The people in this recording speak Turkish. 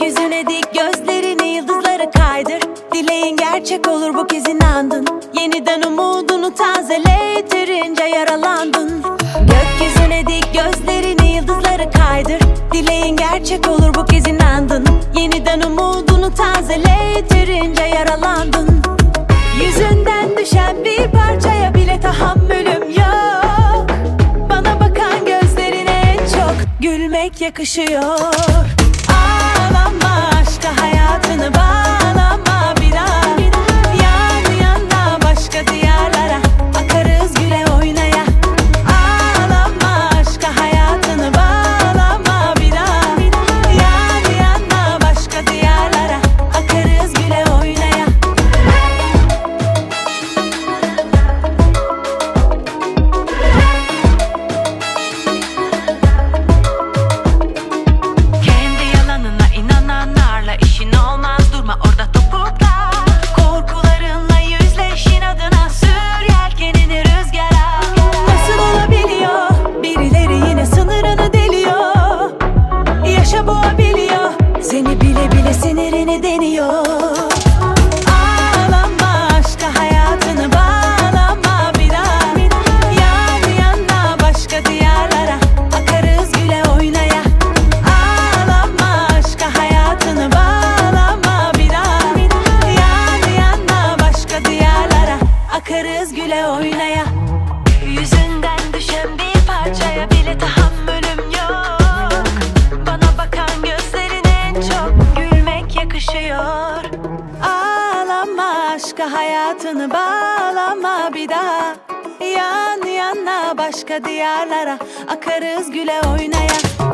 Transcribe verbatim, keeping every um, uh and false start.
Gökyüzüne dik gözlerini, yıldızları kaydır. Dileğin gerçek olur, bu kez inandın. Yeniden umudunu tazele, yeterince yaralandın. Gökyüzüne dik gözlerini, yıldızları kaydır. Dileğin gerçek olur, bu kez inandın. Yeniden umudunu tazele, yeterince yaralandın. Yüzünden düşen bir parçaya bile tahammülüm yok. Bana bakan gözlerine en çok gülmek yakışıyor. Ağlama, aşka hayatını bağlama bir daha. Yan yana başka diyarlara akarız güle oynaya. Ağlama, aşka hayatını bağlama bir daha. Yan yana başka diyarlara akarız güle oynaya. Kendi yalanına inananlarla işin olmaz, durma orada topukla. Korkularınla yüzleş, inadına sür yelkenini rüzgara. Nasıl olabiliyor? Birileri yine sınırını deliyor. Yaşa boğabiliyor, seni bile bile sinirini deniyor. Ağlama, aşka hayatını bağlama bir daha. Yan yana başka diyarlara akarız güle oynaya. Ağlama, aşka hayatını bağlama bir daha. Yan yana başka diyarlara akarız güle oynaya. Yüzünden düşen bir parçaya bile tahammülüm yok. Bana bakan gözlerine en çok gülmek yakışıyor. Ağlama, aşka hayatını bağlama bir daha. Yan yana başka diyarlara akarız güle oynaya.